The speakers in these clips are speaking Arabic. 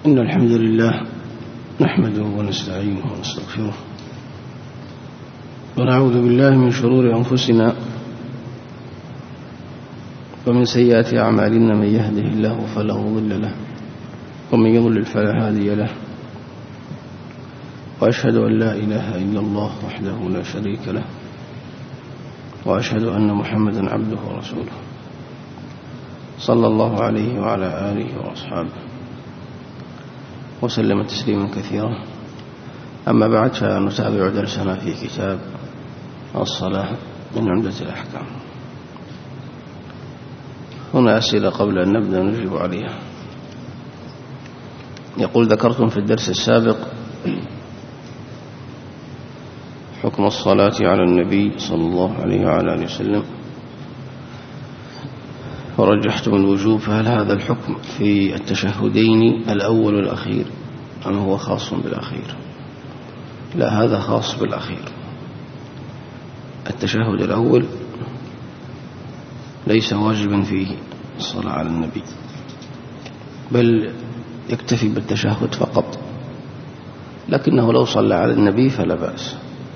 إن الحمد لله نحمده ونستعينه ونستغفره ونعوذ بالله من شرور أنفسنا ومن سيئات أعمالنا. من يهده الله فلا مضل له ومن يضلل فلا هادي له، وأشهد أن لا إله إلا الله وحده لا شريك له، وأشهد أن محمدا عبده ورسوله صلى الله عليه وعلى آله وأصحابه وسلم تسليما كثيرا. أما بعد، فنتابع درسنا في كتاب الصلاة من عمدة الأحكام. هنا أسئلة قبل أن نبدأ نجيب عليها. يقول: ذكرتم في الدرس السابق حكم الصلاة على النبي صلى الله عليه وعلى آله وسلم ورجحتم الوجوب، فهل هذا الحكم في التشهدين الأول والأخير أم هو خاص بالأخير؟ لا، هذا خاص بالأخير. التشهد الأول ليس واجبا فيه الصلاة على النبي، بل يكتفي بالتشهد فقط، لكنه لو صلى على النبي فلا بأس.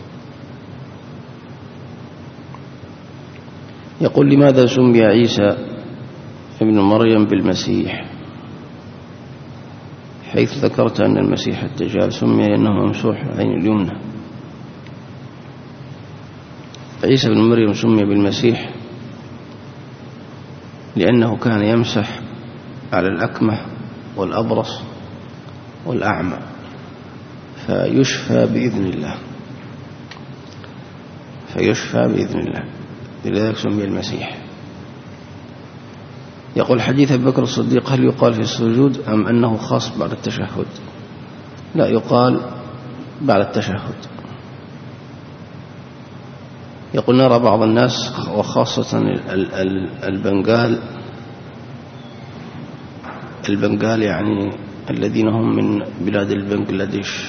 يقول: لماذا سمي عيسى ابن مريم بالمسيح، حيث ذكرت أن المسيح الدجال سمي لأنه ممسوح العين اليمنى؟ عيسى بن مريم سمي بالمسيح لأنه كان يمسح على الأكمه والأبرص والأعمى فيشفى بإذن الله، لذلك سمي المسيح. يقول: حديث أبي بكر الصديق هل يقال في السجود أم أنه خاص بعد التشهد؟ لا، يقال بعد التشهد. يقول: نرى بعض الناس وخاصة البنغال يعني الذين هم من بلاد البنغلاديش،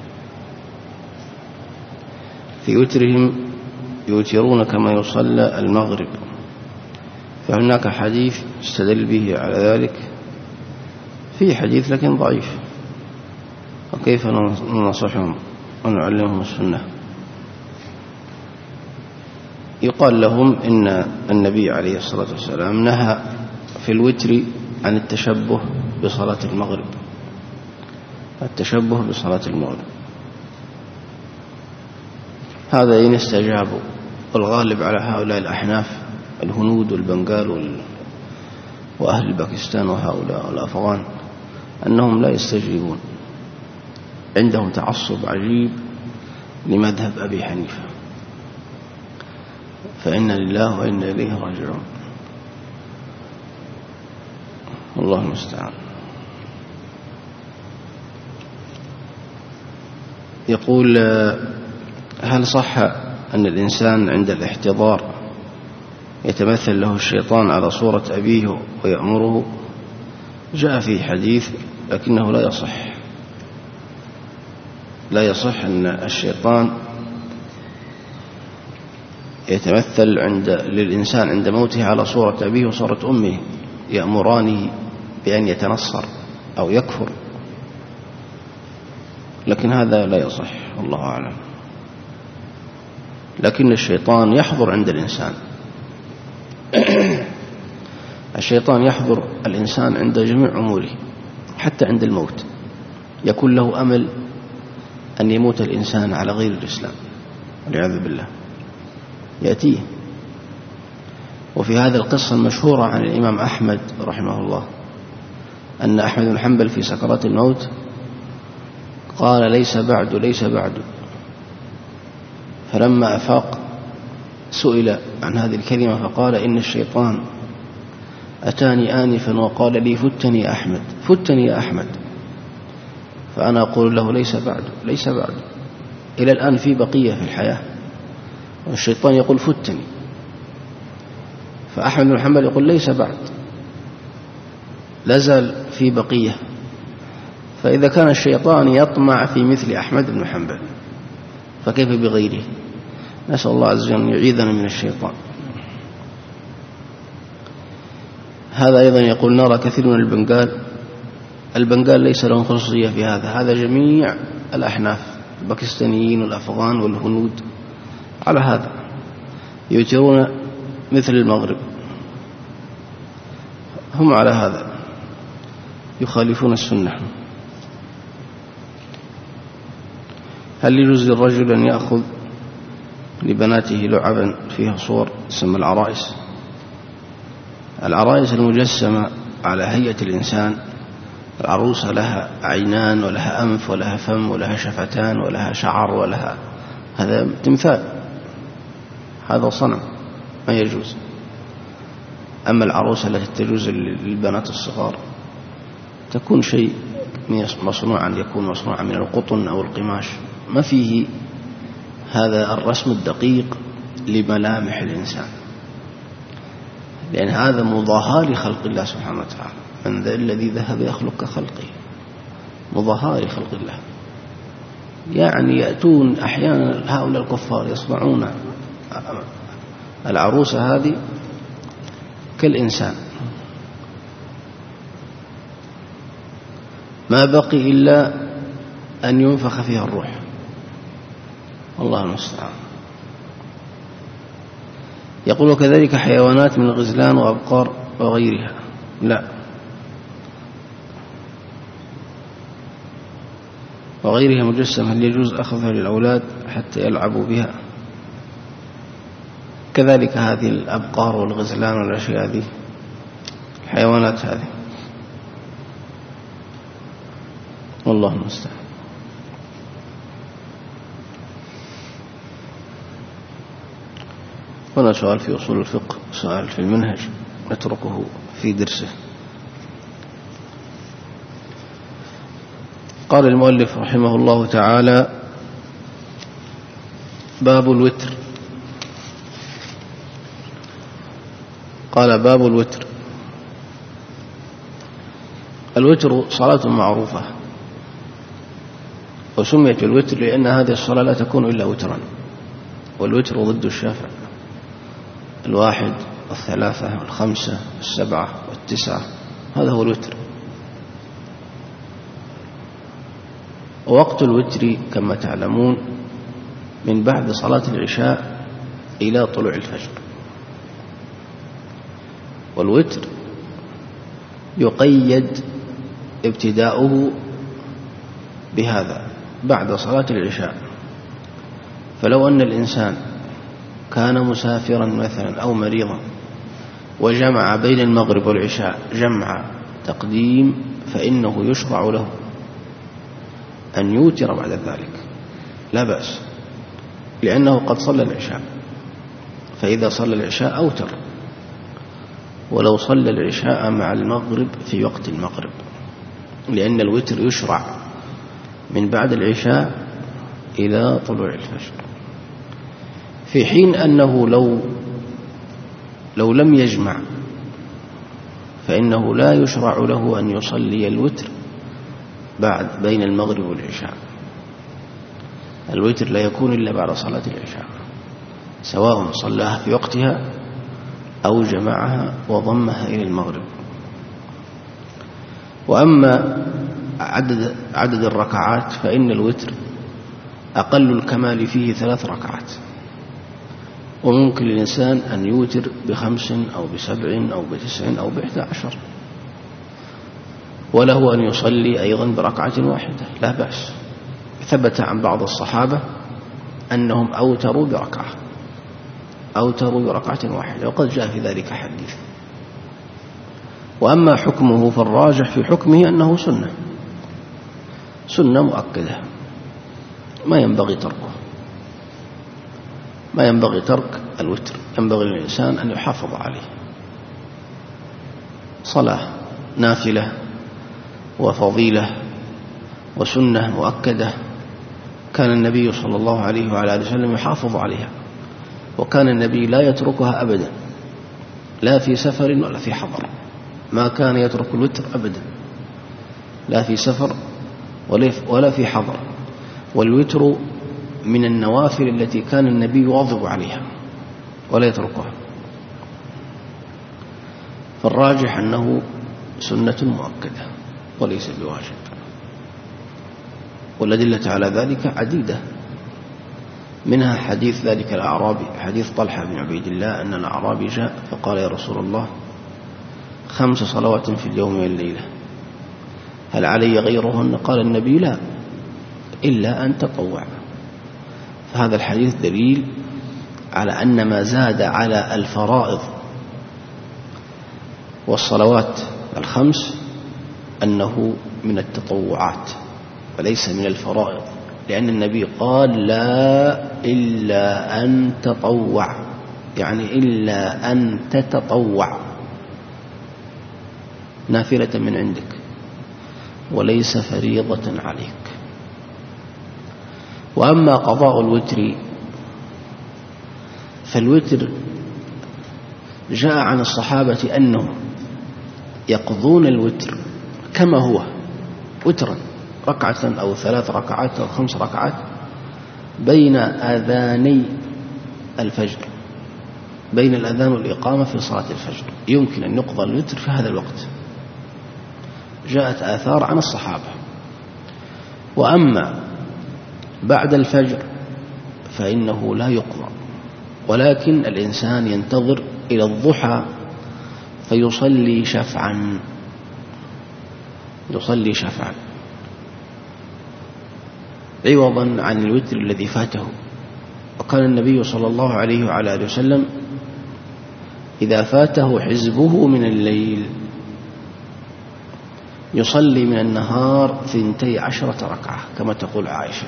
في وترهم يوترون كما يصلى المغرب، فهناك حديث استدل به على ذلك، في حديث لكن ضعيف، وكيف ننصحهم ونعلمهم السنة؟ يقال لهم إن النبي عليه الصلاة والسلام نهى في الوتر عن التشبه بصلاة المغرب، هذا إن استجابوا. والغالب على هؤلاء الأحناف الهنود والبنغال وأهل باكستان وهؤلاء الأفغان أنهم لا يستجيبون، عندهم تعصب عجيب لمذهب أبي حنيفة، فإن لله وإنا إليه راجعون، والله المستعان. يقول: هل صح أن الإنسان عند الاحتضار يتمثل له الشيطان على صورة أبيه ويأمره؟ جاء فيه حديث لكنه لا يصح أن الشيطان يتمثل للإنسان عند موته على صورة أبيه وصورة أمه، يأمرانه بأن يتنصر أو يكفر، لكن هذا لا يصح، والله أعلم. لكن الشيطان يحضر عند الإنسان، الشيطان يحضر الإنسان عند جميع أموره، حتى عند الموت يكون له أمل أن يموت الإنسان على غير الإسلام والعياذ بالله، يأتيه. وفي هذه القصة المشهورة عن الإمام أحمد رحمه الله أن أحمد بن حنبل في سكرات الموت قال: ليس بعد. فلما أفاق سئل عن هذه الكلمة فقال: إن الشيطان أتاني آنفا وقال لي: فتني يا أحمد. فأنا أقول له: ليس بعد. إلى الآن في بقية في الحياة، والشيطان يقول: فتني. فأحمد بن حنبل يقول: ليس بعد، لازال في بقية. فإذا كان الشيطان يطمع في مثل أحمد بن حنبل فكيف بغيره؟ نسأل الله عز وجل أن يعيذنا من الشيطان. هذا أيضا يقول: نرى كثير من البنغال البنغال ليس لهم خصوصية في هذا جميع الأحناف الباكستانيين والأفغان والهنود على هذا، يوترون مثل المغرب، هم على هذا يخالفون السنة. هل يجوز للرجل أن يأخذ لبناته لعبا فيها صور تسمى العرائس؟ العرائس المجسمة على هيئة الإنسان، العروسة لها عينان ولها أنف ولها فم ولها شفتان ولها شعر ولها، هذا تمثال، هذا صنم ما يجوز. أما العروسة التي تجوز للبنات الصغار تكون شيء مصنوعا، يكون مصنوعا من القطن أو القماش، ما فيه هذا الرسم الدقيق لملامح الإنسان، لأن هذا مضاهاة لخلق الله سبحانه وتعالى. من ذا الذي ذهب يخلق كخلقه، مضاهاة لخلق الله. يعني يأتون أحيانا هؤلاء الكفار يصنعون العروسة هذه كالإنسان، ما بقي إلا أن ينفخ فيها الروح، والله المستعان. يقول كذلك حيوانات من الغزلان وأبقار وغيرها، لا، وغيرها مجسم، هل يجوز أخذها للأولاد حتى يلعبوا بها؟ كذلك هذه الأبقار والغزلان والأشياء هذه، الحيوانات هذه، والله المستعان. هنا سؤال في أصول الفقه، سؤال في المنهج نتركه في درسه. قال المؤلف رحمه الله تعالى: باب الوتر. قال: باب الوتر. الوتر صلاة معروفة، وسميت بالوتر لأن هذه الصلاة لا تكون إلا وترا، والوتر ضد الشافع، الواحد والثلاثة والخمسة والسبعة والتسعة، هذا هو الوتر. ووقت الوتر كما تعلمون من بعد صلاة العشاء إلى طلوع الفجر، والوتر يقيد ابتداؤه بهذا بعد صلاة العشاء. فلو أن الإنسان كان مسافرا مثلا أو مريضا وجمع بين المغرب والعشاء جمع تقديم، فإنه يشرع له أن يوتر بعد ذلك، لا بأس، لأنه قد صلى العشاء، فإذا صلى العشاء أوتر، ولو صلى العشاء مع المغرب في وقت المغرب، لأن الوتر يشرع من بعد العشاء إلى طلوع الفجر، في حين أنه لو لم يجمع فإنه لا يشرع له أن يصلي الوتر بعد بين المغرب والعشاء. الوتر لا يكون إلا بعد صلاة العشاء، سواء صلاها في وقتها أو جمعها وضمها إلى المغرب. وأما عدد الركعات فإن الوتر أقل الكمال فيه 3 ركعات، وممكن للإنسان أن يوتر ب5 أو ب7 أو ب9 أو ب11، وله أن يصلي أيضا بركعة واحدة، لا بأس. ثبت عن بعض الصحابة أنهم أوتروا بركعة واحدة، وقد جاء في ذلك حديث. وأما حكمه فالراجح في حكمه أنه سنة مؤكدة، ما ينبغي ترك الوتر، ينبغي للإنسان أن يحافظ عليه. صلاة نافلة وفضيلة وسنة مؤكدة، كان النبي صلى الله عليه وعلى آله وسلم يحافظ عليها، وكان النبي لا يتركها أبدا، لا في سفر ولا في حضر، ما كان يترك الوتر أبدا، لا في سفر ولا في حضر. والوتر من النوافل التي كان النبي يواظب عليها ولا يتركها، فالراجح أنه سنة مؤكدة. وليس بواجب. والأدلة على ذلك عديدة، منها حديث ذلك الأعرابي، حديث طلحة بن عبيد الله أن الأعرابي جاء فقال: يا رسول الله 5 صلوات في اليوم والليلة، هل علي غيرهن؟ قال النبي: لا، إلا أن تطوع. فهذا الحديث دليل على أن ما زاد على الفرائض والصلوات 5 أنه من التطوعات وليس من الفرائض، لأن النبي قال: لا إلا أن تطوع، يعني إلا أن تتطوع نافلة من عندك وليس فريضة عليك. وأما قضاء الوتر فالوتر جاء عن الصحابة أنهم يقضون الوتر كما هو وترا، 1 أو 3 ركعات أو 5 ركعات بين آذاني الفجر، بين الأذان والإقامة في صلاة الفجر، يمكن أن يقضى الوتر في هذا الوقت، جاءت آثار عن الصحابة. وأما بعد الفجر فإنه لا يقضى، ولكن الإنسان ينتظر إلى الضحى فيصلي شفعا، يصلي شفعا عوضا عن الوتر الذي فاته. وكان النبي صلى الله عليه وعلى آله وسلم إذا فاته حزبه من الليل يصلي من النهار 12 ركعة كما تقول عائشة.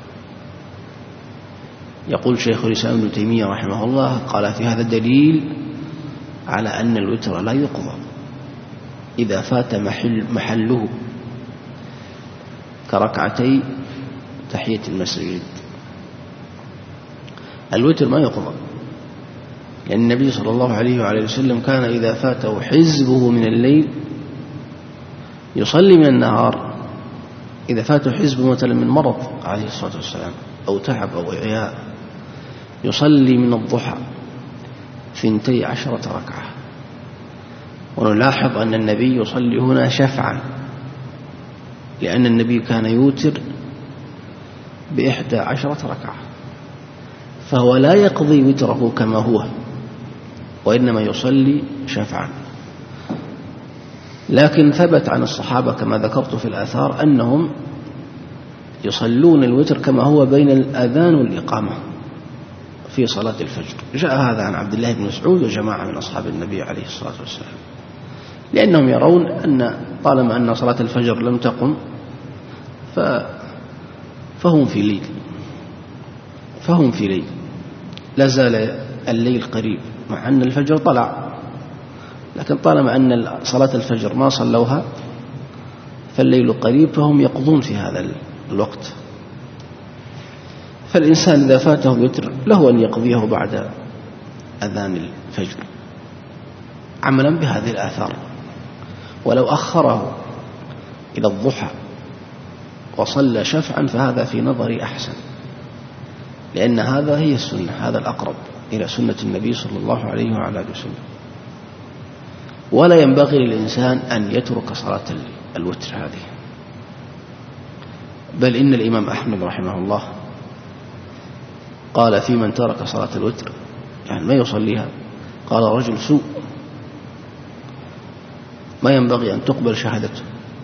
يقول شيخ الإسلام ابن تيمية رحمه الله: قال في هذا دليل على أن الوتر لا يقضى إذا فات محله كركعتي تحية المسجد. الوتر ما يقضى، لأن النبي صلى الله عليه وعلى وسلم كان إذا فاته حزبه من الليل يصلي من النهار. إذا فاته حزبه مثلا من مرض عليه الصلاة والسلام أو تعب أو إعياء يصلي من الضحى 12 ركعة. ونلاحظ أن النبي يصلي هنا شفعا، لأن النبي كان يوتر 11 ركعة، فهو لا يقضي وتره كما هو، وإنما يصلي شفعا. لكن ثبت عن الصحابة كما ذكرت في الآثار أنهم يصلون الوتر كما هو بين الأذان والإقامة في صلاة الفجر. جاء هذا عن عبد الله بن مسعود وجماعة من أصحاب النبي عليه الصلاة والسلام، لأنهم يرون أن طالما أن صلاة الفجر لم تقم فهم في ليل، لا زال الليل قريب مع أن الفجر طلع، لكن طالما أن صلاة الفجر ما صلوها فالليل قريب، فهم يقضون في هذا الوقت. فالإنسان إذا فاته الوتر له أن يقضيه بعد أذان الفجر عملا بهذه الآثار، ولو أخره إلى الضحى وصلى شفعا فهذا في نظري أحسن، لأن هذا هي السنة، هذا الأقرب إلى سنة النبي صلى الله عليه وعلى آله وسلم. ولا ينبغي للإنسان أن يترك صلاة الوتر هذه، بل إن الإمام أحمد رحمه الله قال في من ترك صلاة الوتر يعني ما يصليها، قال رجل سوء ما ينبغي أن تقبل شهادته،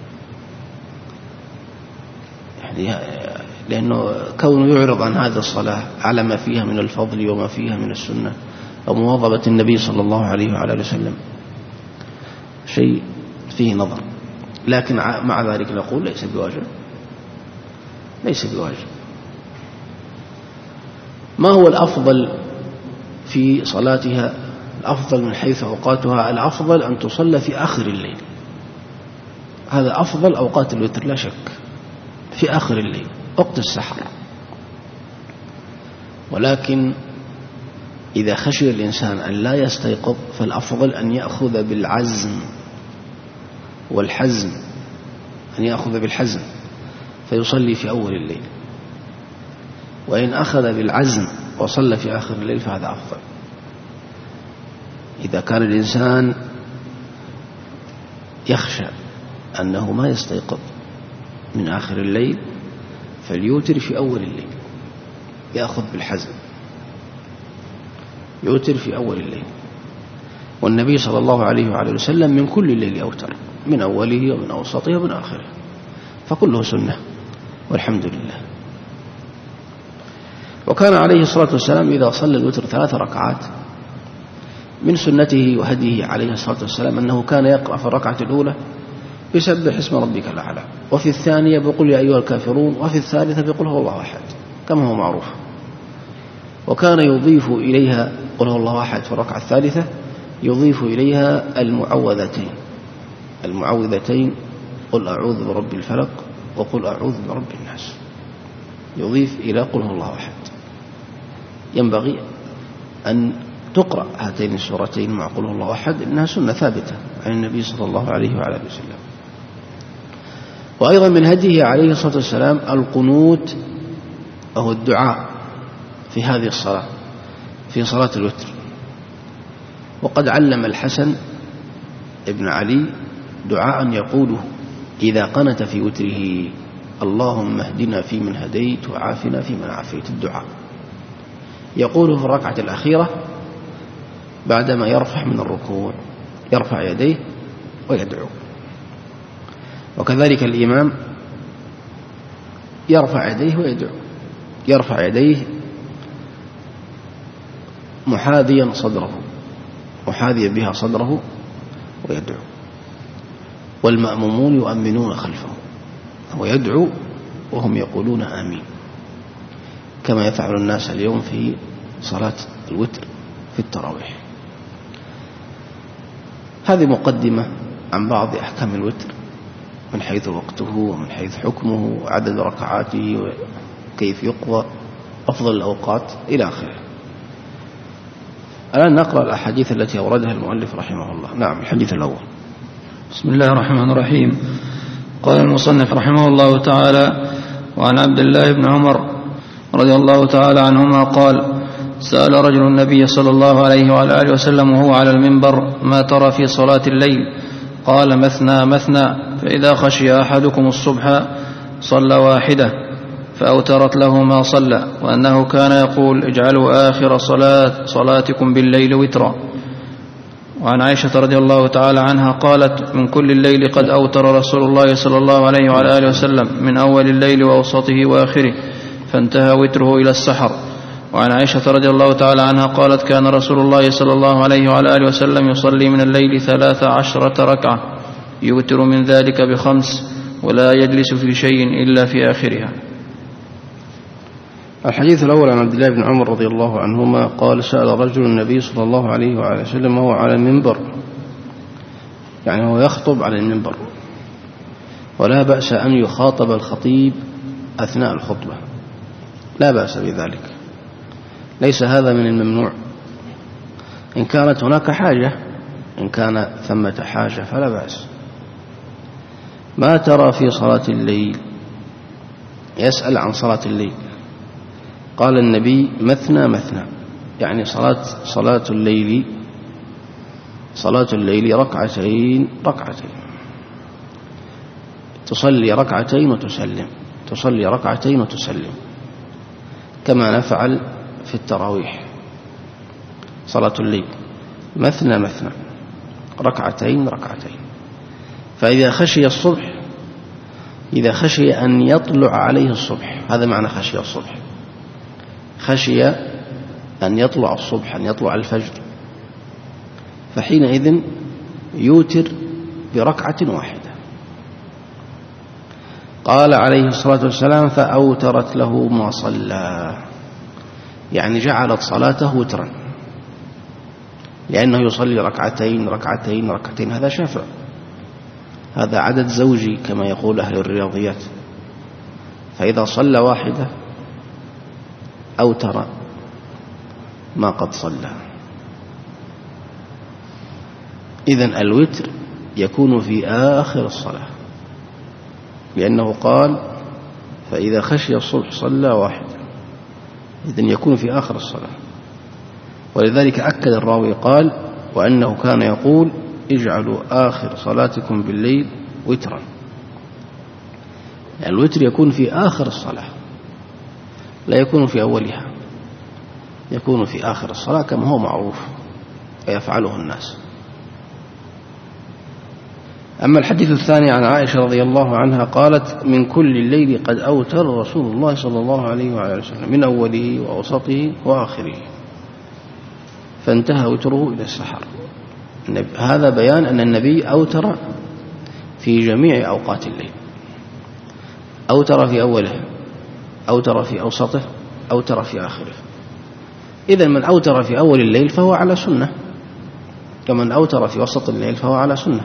يعني لأنه كونه يعرض عن هذه الصلاة على ما فيها من الفضل وما فيها من السنة ومواظبة النبي صلى الله عليه وعلى آله وسلم شيء فيه نظر. لكن مع ذلك نقول ليس بواجب، ليس بواجب. ما هو الأفضل في صلاتها؟ الأفضل من حيث أوقاتها، الأفضل أن تصلى في آخر الليل، هذا أفضل أوقات الوتر لا شك، في آخر الليل وقت السحر. ولكن إذا خشي الإنسان أن لا يستيقظ فالأفضل أن يأخذ بالعزم والحزم، أن يأخذ بالحزم فيصلي في أول الليل، وإن أخذ بالعزم وصلى في آخر الليل فهذا أفضل. إذا كان الإنسان يخشى أنه ما يستيقظ من آخر الليل فليوتر في أول الليل، يأخذ بالحزم، يوتر في أول الليل. والنبي صلى الله عليه وعلى وسلم من كل الليل أوتر، من أوله ومن أوسطه ومن آخره، فكله سنة والحمد لله. وكان عليه الصلاة والسلام إذا صلى الوتر 3 ركعات من سنته وهديه عليه الصلاة والسلام أنه كان يقرأ في الركعة الأولى بسبح اسم ربك الأعلى، وفي الثانية بقل يا أيها الكافرون، وفي الثالثة بقل هو الله أحد كما هو معروف. وكان يضيف إليها قل هو الله أحد في الركعة الثالثة، يضيف إليها المعوذتين قل أعوذ برب الفلق وقل أعوذ برب الناس، يضيف إلى قل هو الله أحد. ينبغي أن تقرأ هاتين السورتين مع قل هو الله أحد، إنها سنة ثابتة عن النبي صلى الله عليه وعلى آله وسلم. وأيضا من هديه عليه الصلاة والسلام القنوت أو الدعاء في هذه الصلاة، في صلاة الوتر. وقد علم الحسن ابن علي دعاء يقوله إذا قنت في وتره اللهم اهدنا فيمن هديت وعافنا فيمن عافيت، الدعاء يقوله في الركعة الأخيرة بعدما يرفع من الركوع، يرفع يديه ويدعو. وكذلك الإمام يرفع يديه ويدعو، يرفع يديه محاذيا صدره، محاذيا بها صدره ويدعو، والمأمومون يؤمنون خلفه ويدعو وهم يقولون آمين، كما يفعل الناس اليوم في صلاة الوتر في التراويح. هذه مقدمة عن بعض أحكام الوتر من حيث وقته ومن حيث حكمه وعدد ركعاته وكيف يقضى، أفضل الأوقات إلى آخره. الآن نقرأ الأحاديث التي أوردها المؤلف رحمه الله. نعم، الحديث الأول. بسم الله الرحمن الرحيم. قال المصنف رحمه الله تعالى: وعن عبد الله بن عمر رضي الله تعالى عنهما قال: سأل رجل النبي صلى الله عليه وعلى آله وسلم وهو على المنبر: ما ترى في صلاة الليل؟ قال: مثنى مثنى، فإذا خشي أحدكم الصبح صلى واحدة فأوترت له ما صلى، وأنه كان يقول: اجعلوا آخر صلاتكم بالليل وترا. وعن عائشة رضي الله تعالى عنها قالت: من كل الليل قد أوتر رسول الله صلى الله عليه وعلى آله وسلم، من أول الليل وأوسطه وآخره، فانتهى وتره إلى السحر. وعن عائشة رضي الله تعالى عنها قالت: كان رسول الله صلى الله عليه وعلى آله وسلم يصلي من الليل 13 ركعة، يوتر من ذلك ب5، ولا يجلس في شيء إلا في آخرها. الحديث الأول عن عبد الله بن عمر رضي الله عنهما قال: سأل رجل النبي صلى الله عليه وعلى وسلم وهو على المنبر، يعني هو يخطب على المنبر، ولا بأس أن يخاطب الخطيب أثناء الخطبة، لا بأس بذلك، ليس هذا من الممنوع. إن كانت هناك حاجة، إن كان ثمة حاجة فلا بأس. ما ترى في صلاة الليل؟ يسأل عن صلاة الليل. قال النبي: مثنى مثنى، يعني صلاة الليل ركعتين ركعتين، تصلي ركعتين وتسلم، تصلي ركعتين وتسلم، كما نفعل في التراويح. صلاة الليل مثنى مثنى، ركعتين ركعتين. فإذا خشي الصبح، إذا خشي أن يطلع عليه الصبح، هذا معنى خشي الصبح، خشي أن يطلع الصبح، أن يطلع الفجر، فحينئذ يوتر بركعة واحدة. قال عليه الصلاة والسلام: فأوترت له ما صلى، يعني جعلت صلاته وترا، لأنه يصلي ركعتين ركعتين ركعتين، هذا شافع، هذا عدد زوجي كما يقول أهل الرياضيات. فإذا صلى واحدة أوتر ما قد صلى. إذن الوتر يكون في آخر الصلاة، لأنه قال: فإذا خشي الصبح صلى واحدة، إذن يكون في آخر الصلاة. ولذلك أكد الراوي قال: وأنه كان يقول: اجعلوا آخر صلاتكم بالليل وترا، يعني الوتر يكون في آخر الصلاة لا يكون في أولها، يكون في آخر الصلاة كما هو معروف ويفعله الناس. أما الحديث الثاني عن عائشة رضي الله عنها قالت: من كل الليل قد أوتر رسول الله صلى الله عليه وعلى وسلم من أوله وأوسطه وآخره فانتهى وتره إلى السحر. هذا بيان أن النبي أوتر في جميع أوقات الليل، أوتر في أوله، أوتر في أوسطه، أوتر في آخره. إذن من أوتر في أول الليل فهو على سنة، كمن أوتر في وسط الليل فهو على سنة،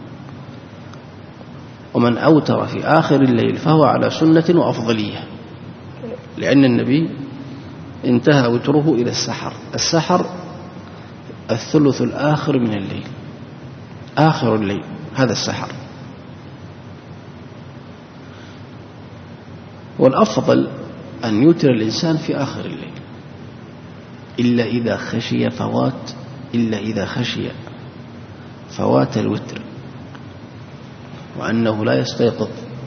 ومن أوتر في آخر الليل فهو على سنة وأفضلية، لأن النبي انتهى وتره إلى السحر. السحر الثلث الآخر من الليل، آخر الليل، هذا السحر. والأفضل أن يوتر الإنسان في آخر الليل، إلا إذا خشي فوات الوتر، وأنه لا يستيقظ.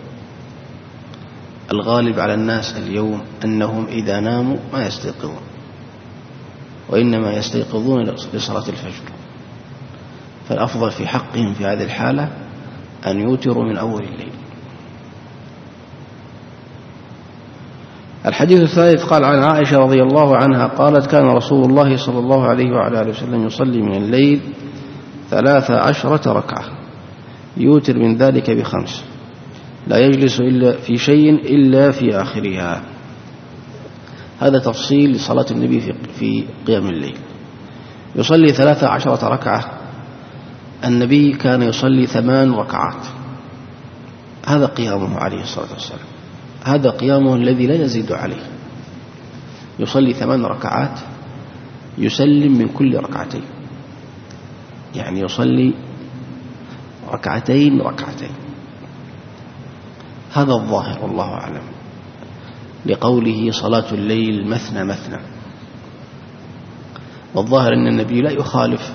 الغالب على الناس اليوم أنهم إذا ناموا ما يستيقظون، وإنما يستيقظون لصلاة الفجر، فالأفضل في حقهم في هذه الحالة أن يوتروا من أول الليل. الحديث الثالث قال عن عائشة رضي الله عنها قالت: كان رسول الله صلى الله عليه وعلى آله وسلم يصلي من الليل 13 ركعة يوتر من ذلك ب5، لا يجلس إلا في شيء إلا في آخرها. هذا تفصيل لصلاة النبي في قيام الليل. يصلي 13 ركعة. النبي كان يصلي 8 ركعات، هذا قيامه عليه الصلاة والسلام، هذا قيامه الذي لا يزيد عليه. يصلي 8 ركعات يسلم من كل ركعتين، يعني يصلي ركعتين. هذا الظاهر والله أعلم، لقوله صلاة الليل مثنى مثنى. والظاهر أن النبي لا يخالف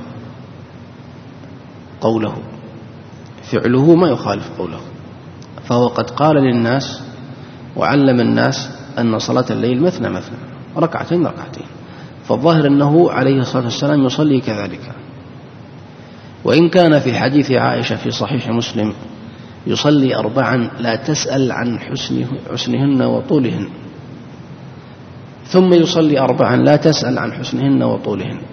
قوله، فعله ما يخالف قوله، فهو قد قال للناس وعلم الناس أن صلاة الليل مثنى مثنى، ركعتين. فالظاهر أنه عليه الصلاة والسلام يصلي كذلك. وإن كان في حديث عائشة في صحيح مسلم يصلي 4 لا تسأل عن حسنهن وطولهن، ثم يصلي 4 لا تسأل عن حسنهن وطولهن.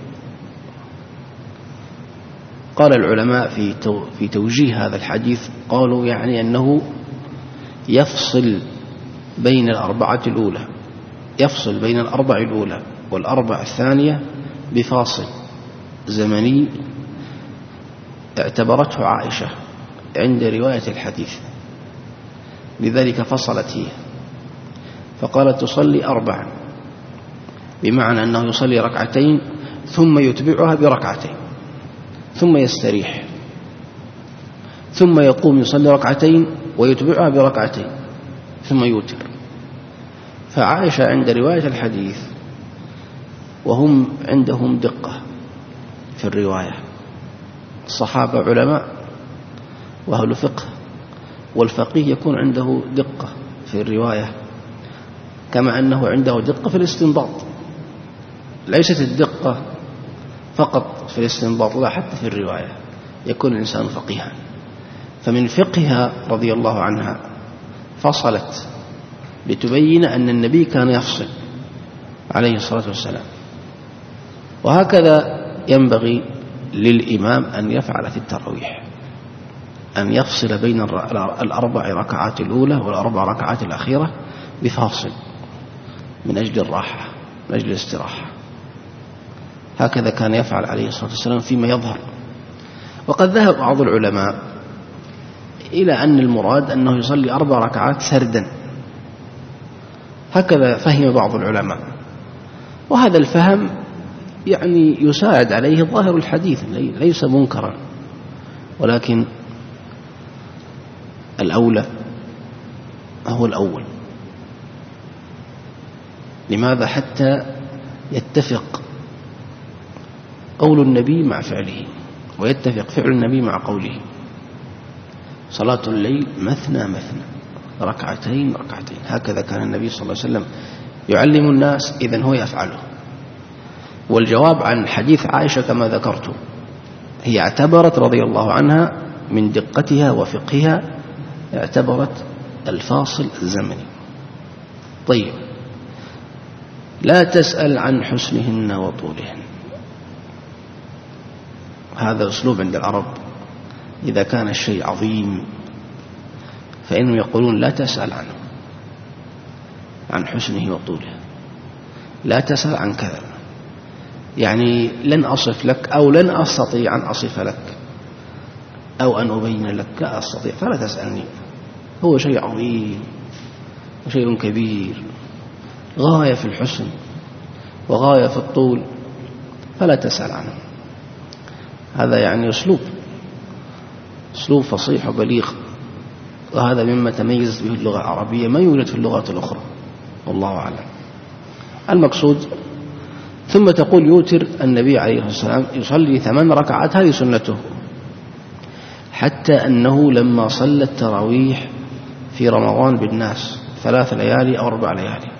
قال العلماء في توجيه هذا الحديث، قالوا يعني أنه يفصل بين الأربعة الأولى، يفصل بين الأربع الأولى والأربع الثانية بفاصل زمني اعتبرته عائشة عند رواية الحديث، لذلك فصلت هي فقالت تصلي 4، بمعنى أنه يصلي 2 ثم يتبعها ب2 ثم يستريح، ثم يقوم يصلي 2 ويتبعها ب2 ثم يوتر. فعائشة عند رواية الحديث وهم عندهم دقة في الرواية، الصحابة علماء وأهل فقه، والفقيه يكون عنده دقة في الرواية كما أنه عنده دقة في الاستنباط. ليست الدقة فقط في الاستنباط، لا، حتى في الرواية يكون الإنسان فقيها. فمن فقهها رضي الله عنها فصلت لتبين أن النبي كان يفصل عليه الصلاة والسلام. وهكذا ينبغي للإمام أن يفعل في التراويح، أن يفصل بين 4 ركعات الأولى وال4 ركعات الأخيرة بفاصل من أجل الراحة، من أجل الاستراحة. هكذا كان يفعل عليه الصلاة والسلام فيما يظهر. وقد ذهب بعض العلماء إلى أن المراد أنه يصلي 4 ركعات سردا، هكذا فهم بعض العلماء، وهذا الفهم يعني يساعد عليه ظاهر الحديث، ليس منكرا، ولكن الأولى هو الأول. لماذا؟ حتى يتفق قول النبي مع فعله، ويتفق فعل النبي مع قوله. صلاة الليل مثنى مثنى، ركعتين ركعتين، هكذا كان النبي صلى الله عليه وسلم يعلم الناس، إذن هو يفعله. والجواب عن حديث عائشة كما ذكرت، هي اعتبرت رضي الله عنها من دقتها وفقهها، اعتبرت الفاصل الزمني. طيب، لا تسأل عن حسنهن وطولهن، هذا أسلوب عند العرب. إذا كان الشيء عظيم فإنهم يقولون لا تسأل عنه، عن حسنه وطوله، لا تسأل عن كذا، يعني لن أصف لك أو لن أستطيع أن أصف لك أو أن أبين لك، لا أستطيع فلا تسألني. هو شيء عظيم وشيء كبير، غاية في الحسن وغاية في الطول، فلا تسأل عنه. هذا يعني أسلوب فصيح وبليغ، وهذا مما تميزت به اللغة العربية، ما يوجد في اللغات الأخرى، والله أعلم. المقصود، ثم تقول يوتر النبي عليه الصلاة والسلام يصلي 8 ركعات، هذه سنته، حتى أنه لما صلى التراويح في رمضان بالناس 3 ليالي أو 4 ليالي،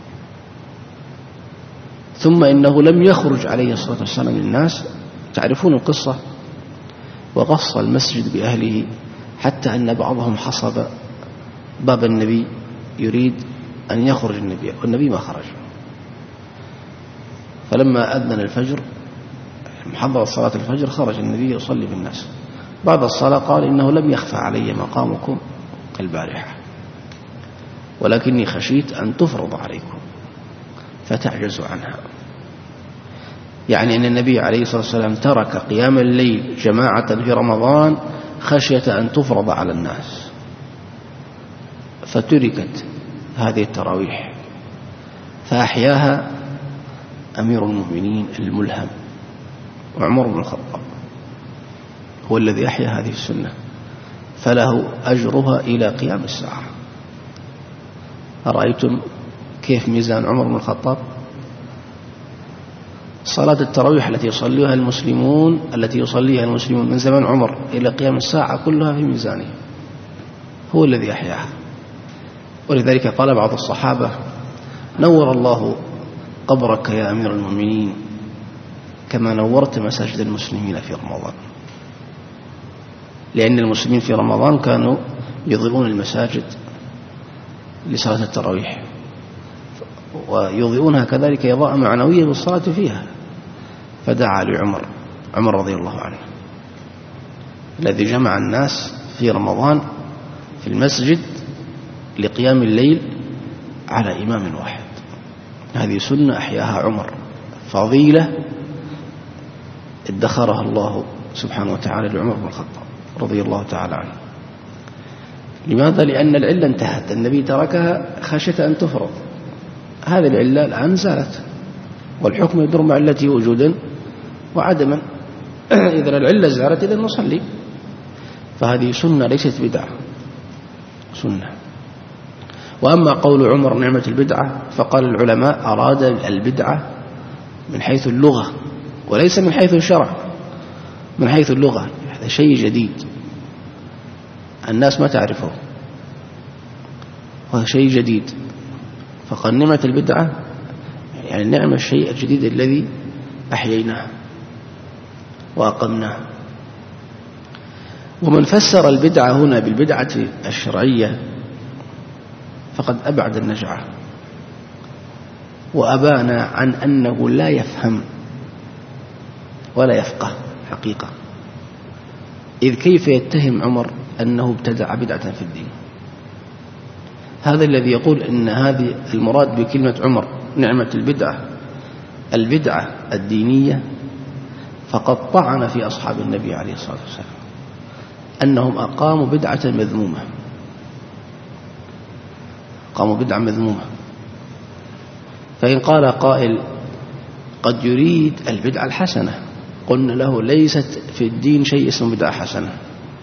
ثم إنه لم يخرج عليه الصلاة والسلام للناس، تعرفون القصة، وغص المسجد بأهله، حتى أن بعضهم حصب باب النبي يريد أن يخرج النبي، والنبي ما خرج. فلما أذن الفجر، محضر صلاة الفجر، خرج النبي يصلي بالناس. بعد الصلاة قال إنه لم يخفى علي مقامكم البارحة، ولكني خشيت أن تفرض عليكم فتعجزوا عنها. يعني أن النبي عليه الصلاة والسلام ترك قيام الليل جماعة في رمضان خشية أن تفرض على الناس، فتركت هذه التراويح، فأحياها أمير المؤمنين الملهم وعمر بن الخطاب، هو الذي أحيا هذه السنة، فله أجرها إلى قيام الساعة. أرأيتم كيف ميزان عمر بن الخطاب؟ صلاة التراويح التي يصليها المسلمون من زمن عمر إلى قيام الساعة كلها في ميزانه، هو الذي أحياها. ولذلك قال بعض الصحابة: نور الله قبرك يا أمير المؤمنين كما نورت مساجد المسلمين في رمضان، لأن المسلمين في رمضان كانوا يضيئون المساجد لصلاة التراويح، ويضيئونها كذلك إضاءة معنوية بالصلاة فيها. فدعا عمر رضي الله عنه، الذي جمع الناس في رمضان في المسجد لقيام الليل على إمام واحد. هذه سنة أحياها عمر، فضيلة ادخرها الله سبحانه وتعالى لعمر بن الخطاب رضي الله تعالى عنه. لماذا؟ لأن العلة انتهت، النبي تركها خشية أن تفرض، هذه العلة الآن زالت، والحكم يدور مع علته وجودا وعدما. إذا العلة زالت إذا نصلي، فهذه سنة ليست بدعة، سنة. وأما قول عمر نعمة البدعة، فقال العلماء أراد البدعة من حيث اللغة وليس من حيث الشرع. من حيث اللغة هذا شيء جديد الناس ما تعرفه، وهذا شيء جديد، فقال نعمة البدعة يعني نعمة الشيء الجديد الذي أحييناه وأقمناه. ومن فسر البدعة هنا بالبدعة الشرعية فقد أبعد النجعة، وأبان عن أنه لا يفهم ولا يفقه حقيقة. إذ كيف يتهم عمر أنه ابتدع بدعة في الدين؟ هذا الذي يقول إن هذه المراد بكلمة عمر نعمة البدعة الدينية، فقد طعن في أصحاب النبي عليه الصلاة والسلام أنهم أقاموا بدعة مذمومة، قاموا بدعة مذمومة. فإن قال قائل قد يريد البدعة الحسنة، قلنا له ليست في الدين شيء اسمه بدعة حسنة،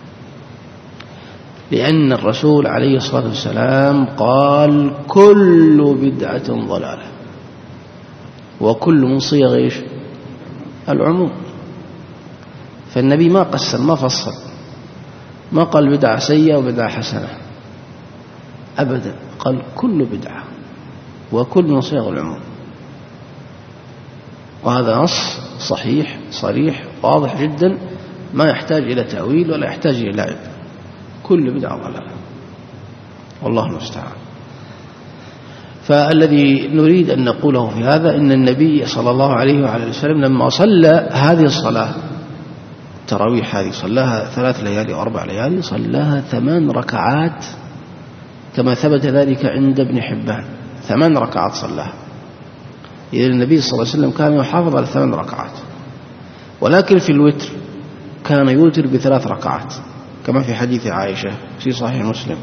لأن الرسول عليه الصلاة والسلام قال كل بدعة ضلالة، وكل من صيغ العموم. فالنبي ما قسم ما فصل، ما قال بدعة سيئة وبدعة حسنة أبدا، قال كل بدعة وكل من صيغ العموم. وهذا نص صحيح صريح واضح جدا، ما يحتاج إلى تأويل ولا يحتاج إلى لعب، كل بدعة ضلالة، والله المستعان. فالذي نريد أن نقوله في هذا إن النبي صلى الله عليه وعلى وسلم لما صلى هذه الصلاة التراويح هذه صلاها 3 ليالي و4 ليالي، صلاها 8 ركعات كما ثبت ذلك عند ابن حبان، 8 ركعات صلاها. إذن النبي صلى الله عليه وسلم كان يحافظ على 8 ركعات، ولكن في الوتر كان يوتر ب3 ركعات كما في حديث عائشة في صحيح مسلم.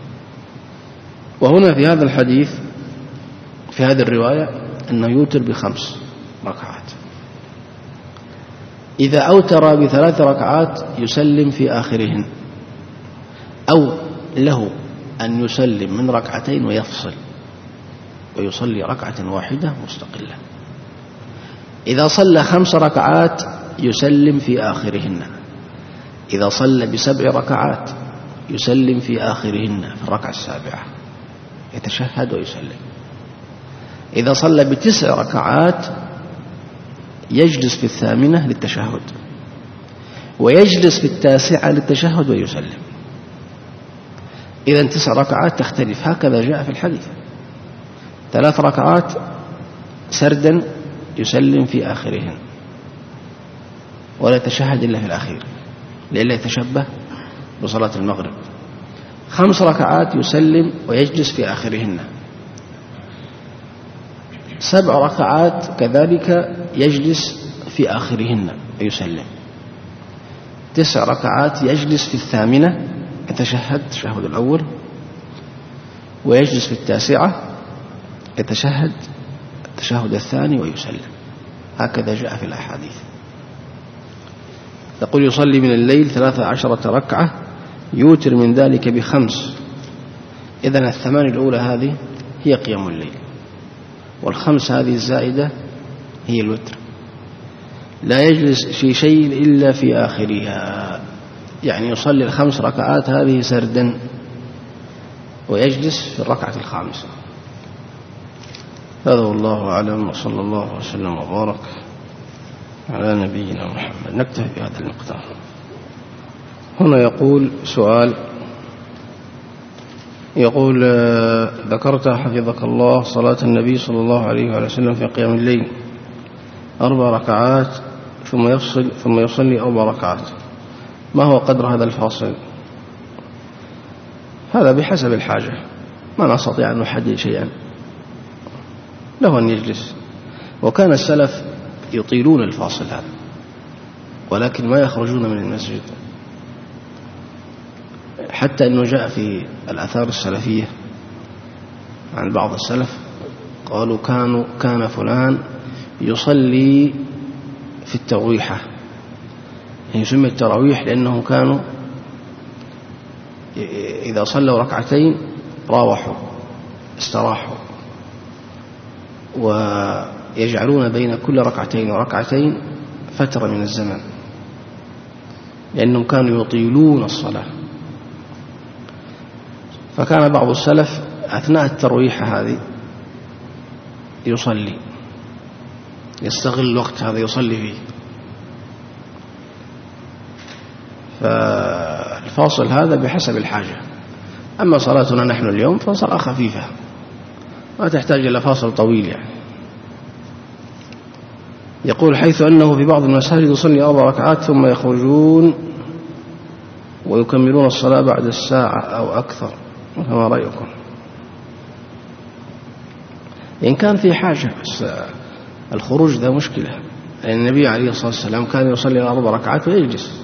وهنا في هذا الحديث في هذه الرواية أنه يوتر ب5 ركعات. إذا أوتر ب3 ركعات يسلم في آخرهن، أو له أن يسلم من 2 ركعتين ويفصل ويصلي 1 ركعة واحدة مستقلة. إذا صلى 5 ركعات يسلم في آخرهن. إذا صلى ب7 ركعات يسلم في آخرهن في 7 يتشهد ويسلم. إذا صلى ب9 ركعات يجلس في 8 للتشهد، ويجلس في 9 للتشهد ويسلم. إذن 9 ركعات تختلف، هكذا جاء في الحديث. 3 ركعات سردا يسلم في آخرهن ولا يتشهد إلا في الأخير لئلا يتشبه بصلاة المغرب. 5 ركعات يسلم ويجلس في آخرهن. 7 ركعات كذلك يجلس في آخرهن ويسلم. 9 ركعات يجلس في 8 يتشهد التشهد الأول، ويجلس في 9 يتشهد التشهد الثاني ويسلم. هكذا جاء في الأحاديث. يقول يصلي من الليل 13 ركعة يوتر من ذلك ب5. إذن 8 الأولى هذه هي قيام الليل، وال5 هذه الزائدة هي الوتر. لا يجلس في شيء إلا في آخرها، يعني يصلي 5 ركعات هذه سردا ويجلس في 5 هذا والله أعلم، وصلى الله وسلم وبارك على نبينا محمد. نكتفي بهذا المقدار. هنا يقول سؤال، يقول ذكرت حفظك الله صلاة النبي صلى الله عليه وسلم في قيام الليل 4 ركعات ثم يفصل ثم يصلي 4 ركعات، ما هو قدر هذا الفاصل؟ هذا بحسب الحاجة، ما نستطيع أن نحدد شيئا، له أن يجلس. وكان السلف يطيلون الفاصل هذا ولكن ما يخرجون من المسجد، حتى أنه جاء في الآثار السلفية عن بعض السلف قالوا كان فلان يصلي في الترويحة، يعني يسمى التراويح لأنهم كانوا إذا صلوا 2 ركعتين راوحوا استراحوا، ويجعلون بين كل 2 ركعتين وركعتين فترة من الزمن، لأنهم كانوا يطيلون الصلاة. فكان بعض السلف أثناء الترويحة هذه يصلي، يستغل الوقت هذا يصلي فيه. فالفاصل هذا بحسب الحاجة. أما صلاتنا نحن اليوم فصلاة خفيفة ما تحتاج إلى فاصل طويل يعني. يقول حيث أنه في بعض المساجد يصلي 4 ركعات ثم يخرجون ويكملون الصلاة بعد 1 ساعة أو أكثر، فما رأيكم؟ إن كان في حاجة، بس الخروج ذا مشكلة، لأن النبي عليه الصلاة والسلام كان يصلي 4 ركعات ويجلس،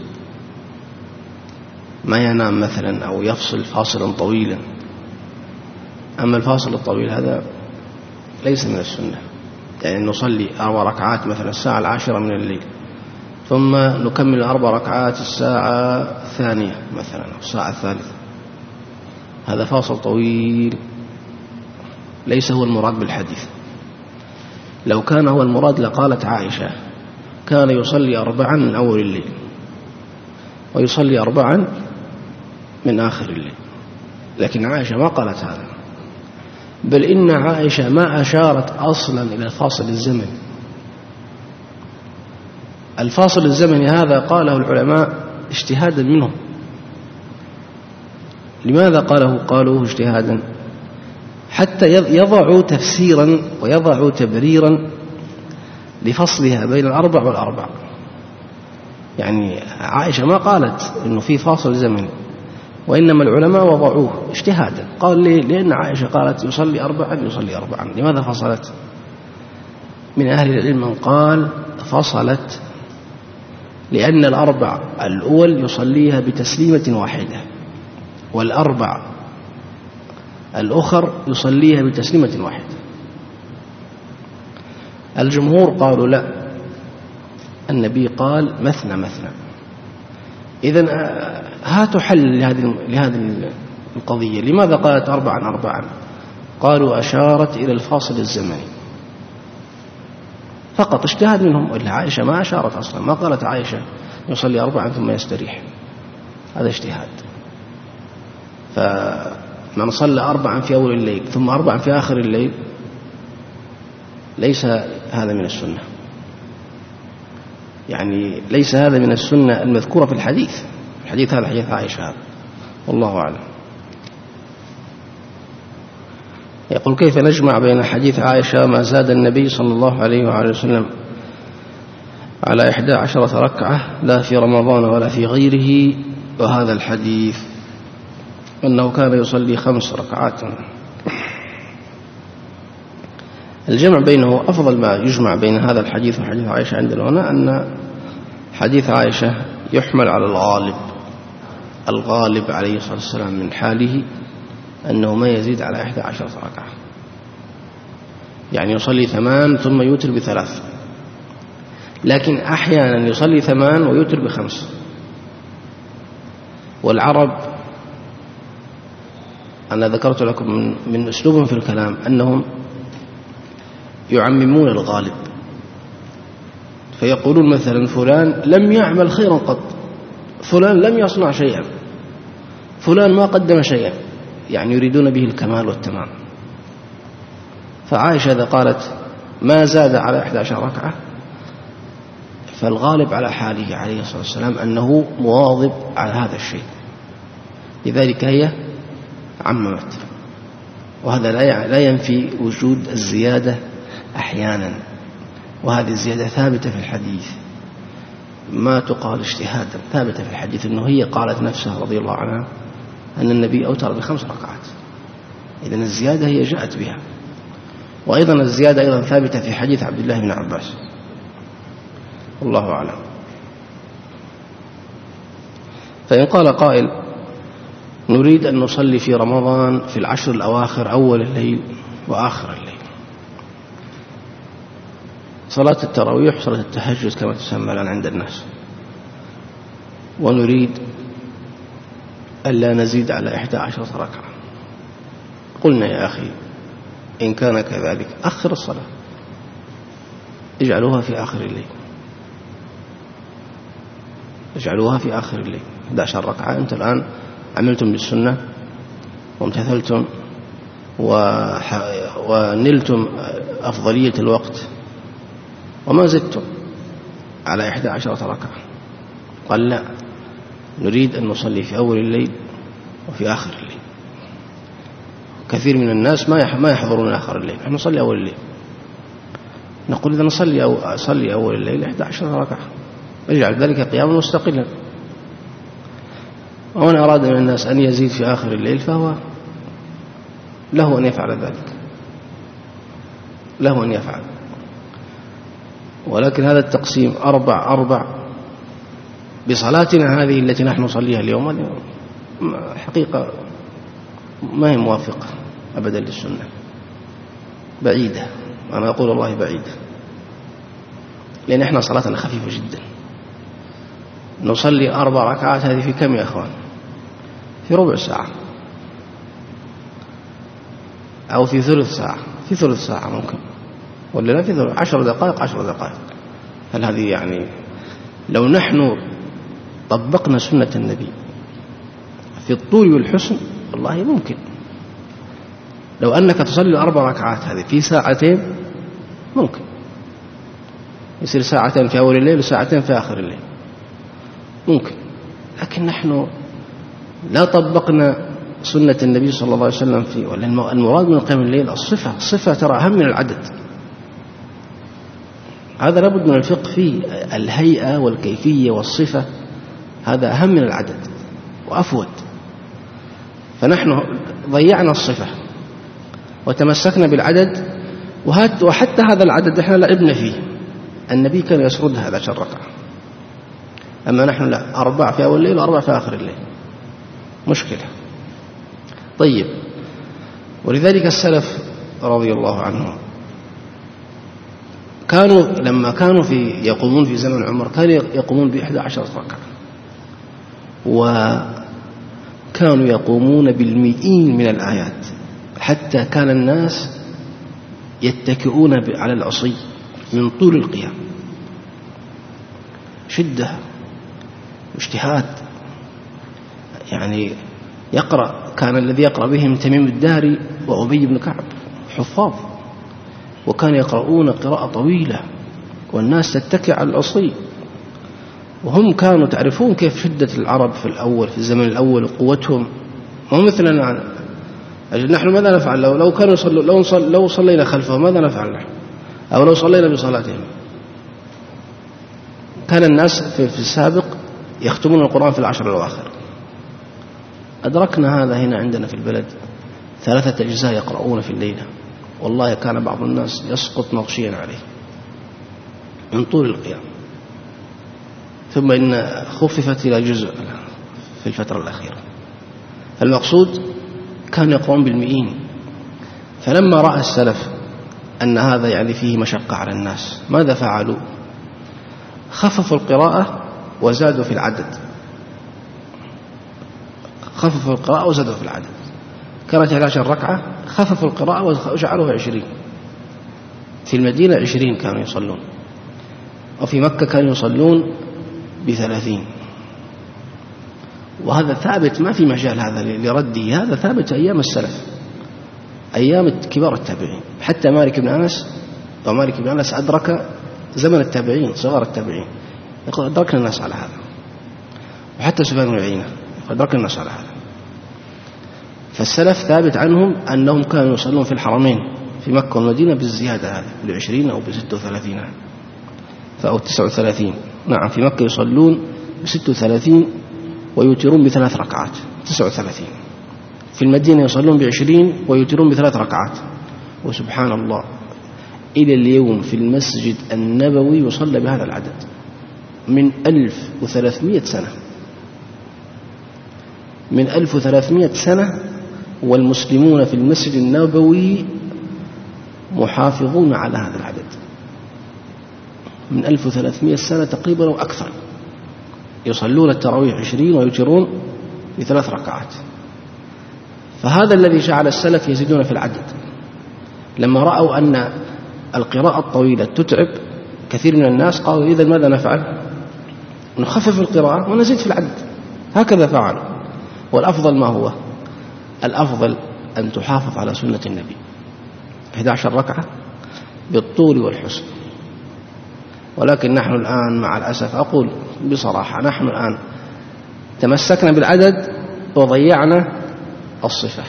ما ينام مثلا أو يفصل فاصلا طويلا. أما الفاصل الطويل هذا ليس من السنة، يعني نصلي 4 ركعات مثلا 10:10 من الليل ثم نكمل 4 ركعات 2:00 مثلا أو 3:00، هذا فاصل طويل ليس هو المراد بالحديث. لو كان هو المراد لقالت عائشة كان يصلي 4 من أول الليل ويصلي 4 من آخر الليل. لكن عائشة ما قالت هذا، بل إن عائشة ما أشارت أصلا إلى الفاصل الزمني. الفاصل الزمني هذا قاله العلماء اجتهادا منهم. لماذا قالوه اجتهادا؟ حتى يضعوا تفسيرا ويضعوا تبريرا لفصلها بين الأربع والأربع. يعني عائشة ما قالت إنه في فاصل زمني، وإنما العلماء وضعوه اجتهادا. قال ليه؟ لأن عائشة قالت يصلي أربعا. لماذا فصلت؟ من أهل العلم من قال فصلت لأن الأربع الأول يصليها بتسليمة واحدة، والأربع الأخر يصليها بتسليمة واحدة. الجمهور قالوا لا، النبي قال مثنى. إذن هاتوا حل لهذه القضية. لماذا قالت أربعا؟ قالوا أشارت إلى الفاصل الزمني فقط، اجتهاد منهم. وإلا عائشة ما أشارت أصلا، ما قالت عائشة يصلي 4 ثم يستريح، هذا اجتهاد. فمن صلى 4 في أول الليل ثم 4 في آخر الليل ليس هذا من السنة، يعني ليس هذا من السنة المذكورة في الحديث هذا حديث عائشة هذا، والله أعلم. يقول كيف نجمع بين حديث عائشة ما زاد النبي صلى الله عليه وآله وسلم على 11 ركعة لا في رمضان ولا في غيره، وهذا الحديث أنه كان يصلي 5 ركعات. الجمع بينه أفضل ما يجمع بين هذا الحديث وحديث عائشة عندنا هنا أن حديث عائشة يحمل على الغالب عليه الصلاة والسلام من حاله أنه ما يزيد على 11 ركعة، يعني يصلي 8 ثم يوتر ب3، لكن أحيانا يصلي 8 ويوتر ب5. والعرب أنا ذكرت لكم من أسلوبهم في الكلام أنهم يعممون الغالب، فيقولون مثلا فلان لم يعمل خيرا قط، فلان لم يصنع شيئا، فلان ما قدم شيئا، يعني يريدون به الكمال والتمام. فعائشة إذا قالت ما زاد على 11 ركعة فالغالب على حاله عليه الصلاة والسلام أنه مواظب على هذا الشيء، لذلك هي عممت. وهذا لا ينفي وجود الزيادة أحيانا، وهذه الزيادة ثابتة في الحديث، ما تقال اجتهادا، ثابتة في الحديث أنه هي قالت نفسها رضي الله عنها أن النبي أوتر ب5 ركعات. إذن الزيادة هي جاءت بها. وأيضا الزيادة أيضا ثابتة في حديث عبد الله بن عباس، والله أعلم. فإن قال قائل نريد أن نصلي في رمضان في 10 الأواخر أول الليل وآخر الليل، صلاة التراويح صلاة التهجد كما تسمى الآن عند الناس، ونريد ألا نزيد على 11 ركعة. قلنا يا أخي إن كان كذلك أخر الصلاة، اجعلوها في آخر الليل، اجعلوها في آخر الليل 11 ركعة. أنت الآن عملتم بالسنة وامتثلتم ونلتم أفضلية الوقت وما زدتم على 11 ركعة. قال لا، نريد أن نصلي في أول الليل وفي آخر الليل. كثير من الناس ما يحضرون آخر الليل، نحن نصلي أول الليل. نقول إذا نصلي أول الليل 11 ركعة، اجعل ذلك قياما مستقلا. ومن أراد من الناس أن يزيد في آخر الليل فهو له أن يفعل ذلك، له أن يفعل. ولكن هذا التقسيم 4 بصلاتنا هذه التي نحن نصليها اليوم حقيقة ما هي موافقة أبدا للسنة، بعيدة. أنا أقول والله بعيدة، لأن إحنا صلاتنا خفيفة جدا. نصلي 4 ركعات هذه في كم يا أخوان؟ في ربع ساعة أو في ثلث ساعة، في ثلث ساعة ممكن، ولا لا، في 10 دقائق 10 دقائق. هل هذه يعني لو نحن طبقنا سنة النبي في الطول والحسن والله ممكن. لو أنك تصلي 4 ركعات هذه في ساعتين ممكن يصير ساعتين في أول الليل وساعتين في آخر الليل ممكن. لكن نحن لا طبقنا سنة النبي صلى الله عليه وسلم فيه. المراد من قيام الليل الصفة ترى أهم من العدد. هذا لابد من الفقه فيه. الهيئة والكيفية والصفة هذا أهم من العدد وأفود. فنحن ضيعنا الصفة وتمسكنا بالعدد، وحتى هذا العدد احنا لعبنا فيه. النبي كان يسرد هذا 10 ركعة، أما نحن لا، 4 في أول الليل و4 في آخر الليل، مشكلة. طيب، ولذلك السلف رضي الله عنهم لما كانوا يقومون في زمن عمر كانوا يقومون ب11 ركعة، وكانوا يقومون بالمئين من الآيات، حتى كان الناس يتكئون على العصي من طول القيام. شدة واجتهاد. يعني كان الذي يقرأ بهم تميم الداري وأبي بن كعب حفاظ، وكانوا يقرؤون قراءة طويلة والناس تتكئ على العصي. وهم كانوا تعرفون كيف شدة العرب في الزمن الأول وقوتهم، مو مثلنا. نحن ماذا نفعل لو كانوا لو صلينا خلفهم؟ ماذا نفعل نحن؟ أو لو صلينا بصلاتهم؟ كان الناس في السابق يختمون القرآن في ال10 الأواخر. أدركنا هذا هنا عندنا في البلد 3 أجزاء يقرؤون في الليلة، والله كان بعض الناس يسقط مغشيا عليه من طول القيام. ثم إن خففت إلى جزء في الفترة الأخيرة. فالمقصود كانوا يقرؤون بالمئين. فلما رأى السلف أن هذا يعني فيه مشقة على الناس، ماذا فعلوا؟ خففوا القراءة وزادوا في العدد. خففوا القراءة وزادوا في العدد. كانت 11 ركعة، خففوا القراءة وجعلوها 20. في المدينة 20 كانوا يصلون، وفي مكة كانوا يصلون ب30. وهذا ثابت، ما في مجال هذا لردي. هذا ثابت أيام السلف، أيام كبار التابعين. حتى مالك بن أنس أدرك زمن التابعين، صغار التابعين، يقول أدركنا الناس على هذا. وحتى سفيان بن عيينة أدركنا الناس على هذا. فالسلف ثابت عنهم أنهم كانوا يصلون في الحرمين في مكة والمدينة بالزيادة هذه، ب20 أو ب36 أو 39. نعم، في مكة يصلون ب36 ويوترون ب3 ركعات 39. في المدينة يصلون ب20 ويوترون ب3 ركعات. وسبحان الله إلى اليوم في المسجد النبوي يصلى بهذا العدد من 1300 سنة. من 1300 سنة والمسلمون في المسجد النبوي محافظون على هذا العدد. من 1300 سنة تقريبا أو أكثر يصلون التراويح 20 ويوترون ب3 ركعات. فهذا الذي جعل السلف يزيدون في العدد. لما رأوا أن القراءة الطويلة تتعب كثير من الناس قالوا إذا ماذا نفعل؟ نخفف القراءة ونزيد في العدد. هكذا فعلوا. والأفضل ما هو؟ الأفضل أن تحافظ على سنة النبي 11 ركعة بالطول والحسن. ولكن نحن الآن مع الأسف، أقول بصراحة، نحن الآن تمسكنا بالعدد وضيعنا الصفة.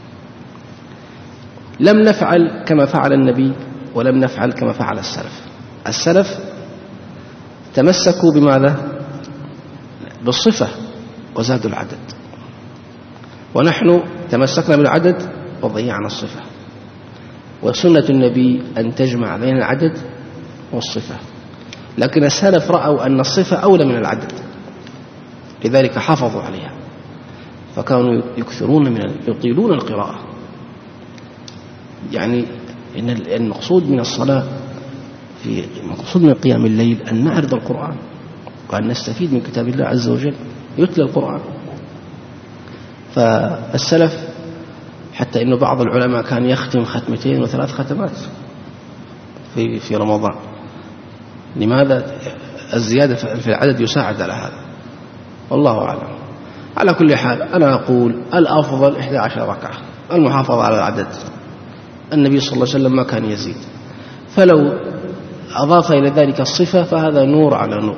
لم نفعل كما فعل النبي ولم نفعل كما فعل السلف. السلف تمسكوا بماذا؟ بالصفة وزادوا العدد، ونحن تمسكنا بالعدد وضيعنا الصفة. وسنة النبي أن تجمع بين العدد والصفة. لكن السلف رأوا أن الصفة أولى من العدد، لذلك حافظوا عليها، فكانوا يطيلون القراءة. يعني إن المقصود من الصلاة، المقصود من قيام الليل أن نعرض القرآن وأن نستفيد من كتاب الله عز وجل، يتلى القرآن. فالسلف حتى إنه بعض العلماء كان يختم 2 و3 ختمات في رمضان. لماذا؟ الزيادة في العدد يساعد على هذا، والله أعلم. على كل حال أنا أقول الأفضل 11 ركعة، المحافظة على العدد. النبي صلى الله عليه وسلم ما كان يزيد، فلو أضاف إلى ذلك الصفة فهذا نور على نور.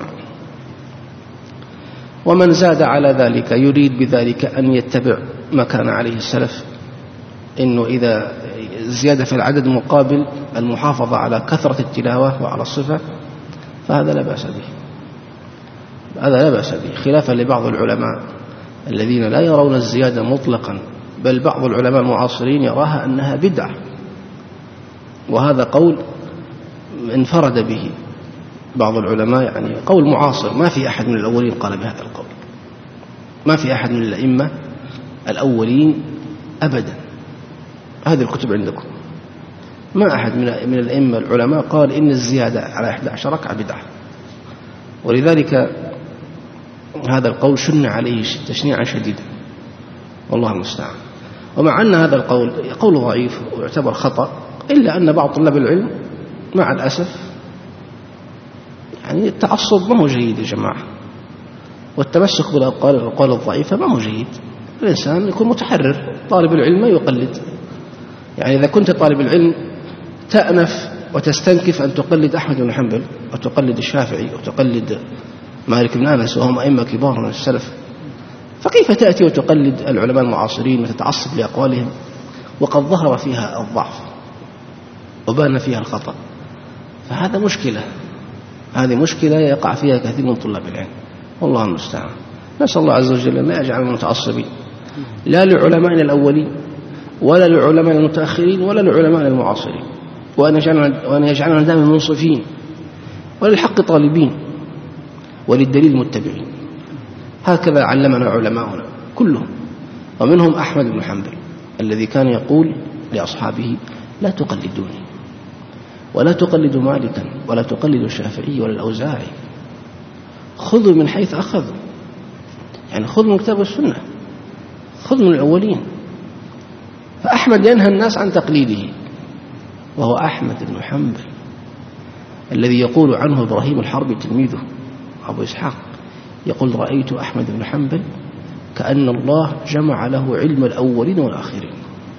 ومن زاد على ذلك يريد بذلك أن يتبع ما كان عليه السلف، إنه إذا زيادة في العدد مقابل المحافظة على كثرة التلاوة وعلى الصفة فهذا لا بأس به، هذا لا بأس به، خلافا لبعض العلماء الذين لا يرون الزيادة مطلقا، بل بعض العلماء المعاصرين يراها أنها بدعة، وهذا قول انفرد به بعض العلماء، يعني قول معاصر، ما في أحد من الأولين قال بهذا القول، ما في أحد من الأئمة الأولين أبدا. هذه الكتب عندكم، ما أحد من الأئمة العلماء قال إن الزيادة على 11 ركعة بدعة، ولذلك هذا القول شن عليه تشنيعا شديدا، والله المستعان. ومع أن هذا القول قول ضعيف ويعتبر خطأ، إلا أن بعض طلاب العلم مع الأسف يعني التعصب ما هو جيد يا جماعة، والتمسك بالأقوال الضعيفة ما هو جيد. الإنسان يكون متحرر، طالب العلم ما يقلد. يعني إذا كنت طالب العلم تأنف وتستنكف أن تقلد أحمد بن حنبل وتقلد الشافعي وتقلد مالك بن أنس وهم أئمة كبار من السلف، فكيف تأتي وتقلد العلماء المعاصرين وتتعصب لأقوالهم وقد ظهر فيها الضعف وبان فيها الخطأ؟ فهذا مشكلة، هذه مشكلة يقع فيها كثير من طلاب العلم، والله المستعان. نسأل الله عز وجل أن لا يجعلنا متعصبين لا لعلمائنا الأولين ولا لعلمائنا المتأخرين ولا لعلمائنا المعاصرين، وأن يجعلنا دائما منصفين وللحق طالبين وللدليل متبعين. هكذا علمنا علماؤنا كلهم، ومنهم أحمد بن حنبل الذي كان يقول لأصحابه: لا تقلدوني، ولا تقلدوا مالكا، ولا تقلدوا الشافعي ولا الأوزاعي، خذوا من حيث أخذوا، يعني خذوا من كتاب السنة، خذوا من الأولين. فأحمد ينهى الناس عن تقليده، وهو أحمد بن حنبل الذي يقول عنه إبراهيم الحربي تلميذه أبو إسحاق، يقول: رأيت أحمد بن حنبل كأن الله جمع له علم الأولين والآخرين،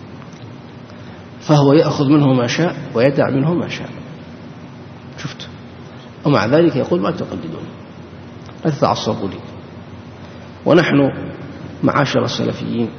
فهو يأخذ منه ما شاء ويدع منه ما شاء. شفت؟ ومع ذلك يقول: ما تقلدون، لا تتعصبوا لي. ونحن معاشر السلفيين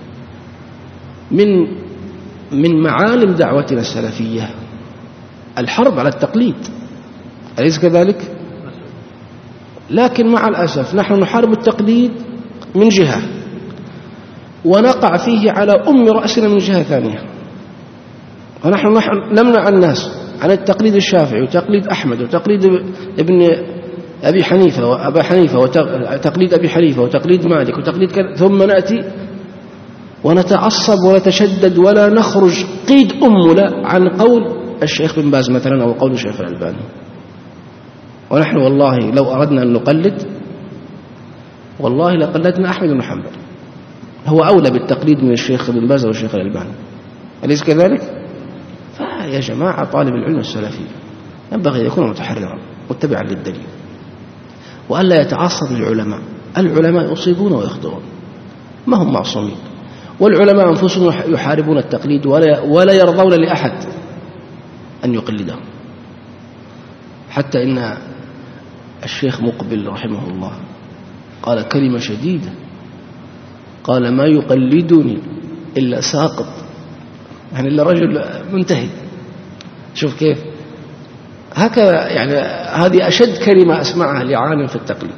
من معالم دعوتنا السلفية الحرب على التقليد، أليس كذلك؟ لكن مع الأسف نحن نحارب التقليد من جهة، ونقع فيه على رأسنا من جهة ثانية. ونحن نمنع الناس عن التقليد الشافعي وتقليد أحمد وتقليد ابن أبي حنيفة وأبا حنيفة وتقليد أبي حنيفة وتقليد مالك وتقليد كذا، ثم نأتي ونتعصب ونتشدد ولا نخرج قيد أمنا عن قول الشيخ بن باز مثلا أو قول الشيخ الألباني. ونحن والله لو أردنا أن نقلد والله لقلدنا أحمد بن حنبل، هو أولى بالتقليد من الشيخ بن باز والشيخ الألباني، أليس كذلك؟ فيا جماعة طالب العلم السلفي ينبغي أن يكون متحررا متبعا للدليل، وألا يتعصب للعلماء. العلماء يصيبون ويخطئون، ما هم معصومين، والعلماء أنفسهم يحاربون التقليد ولا يرضون لأحد أن يقلدهم. حتى إن الشيخ مقبل رحمه الله قال كلمة شديدة، قال: ما يقلدني إلا ساقط، يعني إلا رجل منتهي. شوف كيف، هكذا يعني هذه أشد كلمة أسمعها لعالم في التقليد،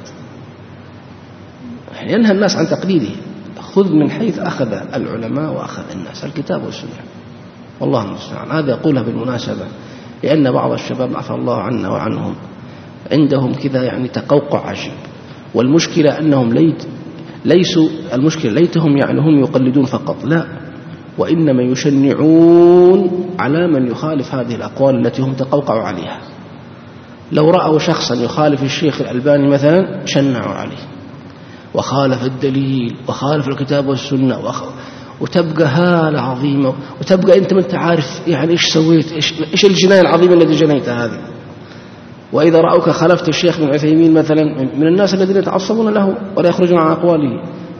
يعني ينهى الناس عن تقليده. خذ من حيث أخذ العلماء وأخذ الناس، الكتاب والسنة، والله المستعان. هذا يقولها بالمناسبة لأن بعض الشباب عفى الله عنا وعنهم عندهم كذا يعني تقوقع عجيب، والمشكلة أنهم ليسوا المشكلة ليتهم يعني هم يقلدون فقط، لا، وإنما يشنعون على من يخالف هذه الأقوال التي هم تقوقعوا عليها. لو رأوا شخصا يخالف الشيخ الألباني مثلا شنعوا عليه، وخالف الدليل وخالف الكتاب والسنة، وتبقى هالة عظيمة، وتبقى أنت ما أنت عارف يعني إيش سويت، إيش الجناية العظيمة التي جنيتها هذه. وإذا رأوك خالفت الشيخ ابن عثيمين مثلا من الناس الذين يتعصبون له ولا يخرجون عن أقواله،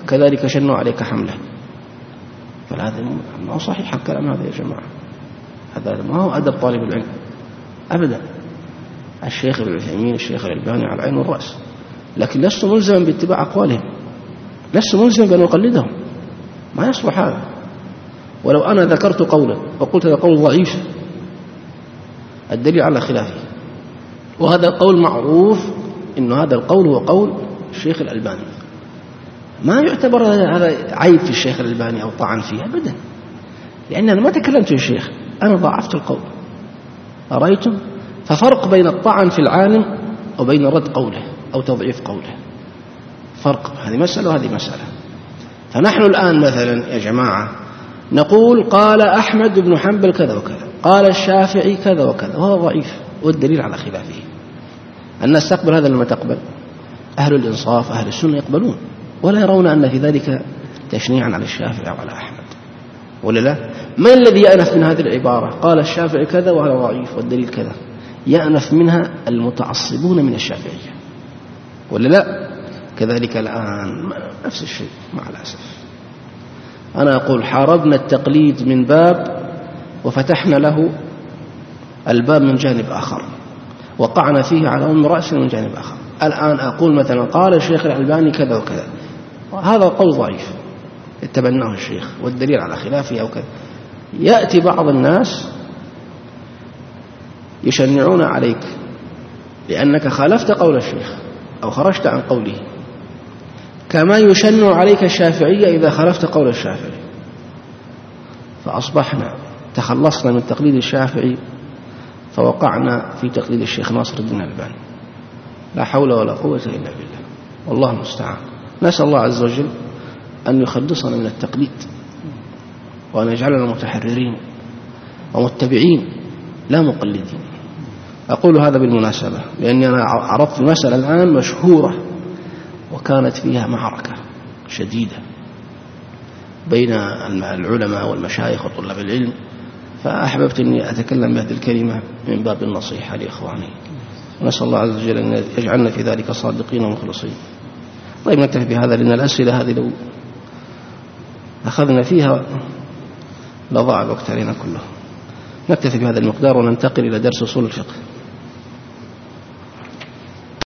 كذلك شنوا عليك حمله. فهذا ما هو صحيح الكلام هذا يا جماعة، هذا ما هو أدب طالب العلم أبدا. الشيخ ابن عثيمين الشيخ الألباني على العين والرأس، لكن لست ملزما باتباع أقوالهم، لست ملزما بأن أقلدهم، ما يصلح هذا. ولو أنا ذكرت قولا وقلت هذا قول ضعيف الدليل على خلافه، وهذا القول معروف إنه هذا القول هو قول الشيخ الألباني، ما يعتبر هذا عيب في الشيخ الألباني أو طعن فيه أبدا، لأن أنا ما تكلمت في الشيخ، أنا ضعفت القول. أرأيتم؟ ففرق بين الطعن في العالم وبين رد قوله أو تضعيف قوله، فرق. هذه مسألة وهذه مسألة. فنحن الآن مثلا يا جماعة نقول قال أحمد بن حنبل كذا وكذا، قال الشافعي كذا وكذا، وهذا ضعيف والدليل على خلافه. الناس تقبل هذا لما تقبل، أهل الإنصاف أهل السنة يقبلون ولا يرون أن في ذلك تشنيعا على الشافعي أو على أحمد، ولا لا؟ من الذي يأنف من هذه العبارة قال الشافعي كذا وهذا ضعيف والدليل كذا؟ يأنف منها المتعصبون من الشافعية، ولا لا؟ كذلك الآن نفس الشيء مع الأسف. أنا أقول حاربنا التقليد من باب وفتحنا له الباب من جانب آخر، وقعنا فيه على أم رأس من جانب آخر. الآن أقول مثلا قال الشيخ الألباني كذا وكذا، هذا قول ضعيف اتبناه الشيخ والدليل على خلافه أو كذا. يأتي بعض الناس يشنعون عليك لأنك خالفت قول الشيخ أو خرجت عن قوله، كما يشنع عليك الشافعية إذا خالفت قول الشافعي. فأصبحنا تخلصنا من تقليد الشافعي فوقعنا في تقليد الشيخ ناصر الدين الألباني. لا حول ولا قوة إلا بالله، والله المستعان. نسأل الله عز وجل أن يخلصنا من التقليد وأن يجعلنا متحررين ومتبعين لا مقلدين. أقول هذا بالمناسبة لأني أنا عرضت مسألة الآن مشهورة وكانت فيها معركة شديدة بين العلماء والمشايخ وطلاب العلم، فأحببت أني أتكلم بهذه الكلمة من باب النصيحة لإخواني، ونسأل الله عز وجل أن يجعلنا في ذلك صادقين ومخلصين. طيب نكتفي بهذا لأن الأسئلة هذه لو أخذنا فيها لضاع الوقت علينا كله. نكتفي بهذا المقدار وننتقل إلى درس أصول الفقه.